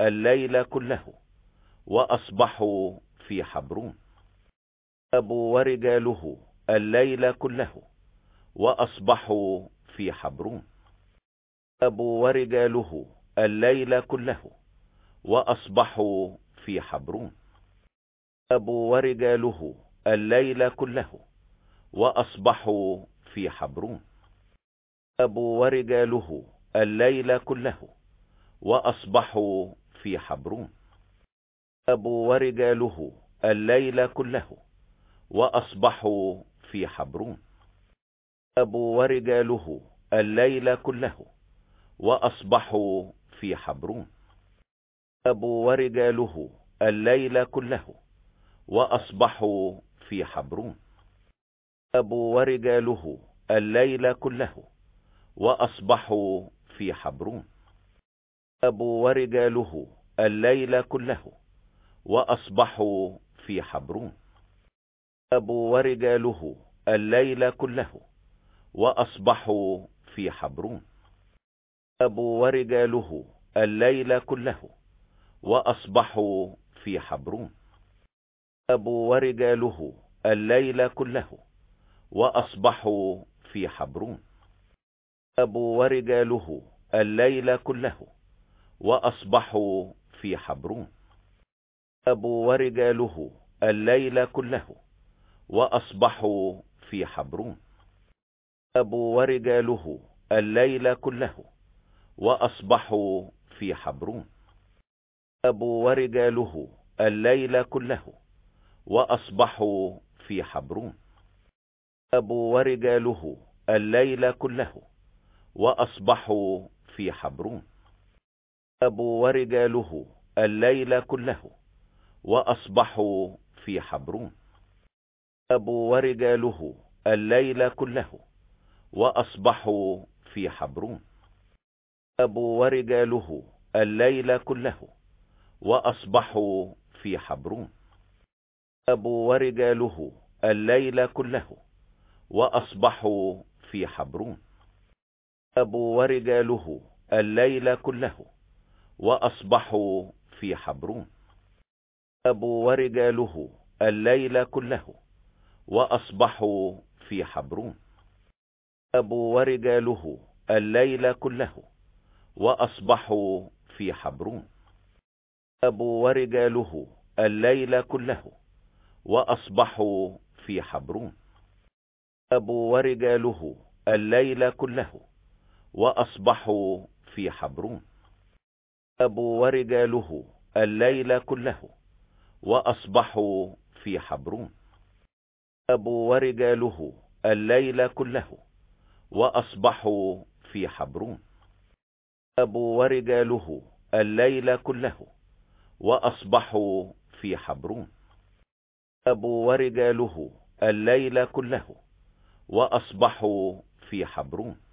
الليل كله وأصبحوا في حبرون. ذهبوا ورجاله الليل كله وأصبحوا في حبرون. ذهبوا ورجاله الليل كله وأصبحوا في حبرون. ذهبوا ورجاله الليل كله وأصبحوا في حبرون. ذهبوا ورجاله الليل كله وأصبحوا في حبرون. ذهبوا ورجاله الليل كله وأصبحوا في حبرون. ذهبوا ورجاله الليل كله وأصبحوا في حبرون. ذهبوا ورجاله الليل كله وأصبحوا في حبرون. ذهبوا ورجاله الليل كله وأصبحوا في حبرون. ذهبوا ورجاله الليل كله وأصبحوا في حبرون. ذهبوا ورجاله الليل كله وأصبحوا في حبرون. ذهبوا ورجاله الليل كله وأصبحوا في حبرون. ذهبوا ورجاله الليل كله وأصبحوا في حبرون. ذهبوا ورجاله الليل كله وأصبحوا في حبرون. ذهبوا ورجاله الليل كله وأصبحوا في حبرون. ذهبوا ورجاله الليل كله وأصبحوا في حبرون. ذهبوا ورجاله الليل كله وأصبحوا في حبرون. ذهبوا ورجاله الليل كله وأصبحوا في حبرون. ذهبوا ورجاله الليل كله وأصبحوا في حبرون. ذهبوا ورجاله الليل كله وأصبحوا في حبرون. ذهبوا ورجاله الليل كله وأصبحوا في حبرون. ذهبوا ورجاله الليل كله وأصبحوا في حبرون. ذهبوا ورجاله الليل كله وأصبحوا في حبرون. ذهبوا ورجاله الليل كله وأصبحوا في حبرون. ذهبوا ورجاله الليل كله وأصبحوا في حبرون. ذهبوا ورجاله الليل كله وأصبحوا في حبرون. ذهبوا ورجاله الليل كله وأصبحوا في حبرون. ذهبوا ورجاله الليل كله وأصبحوا في حبرون. ذهبوا ورجاله الليل كله وأصبحوا في حبرون. ذهبوا ورجاله الليل كله وأصبحوا في حبرون. ذهبوا ورجاله الليل كله وأصبحوا في حبرون.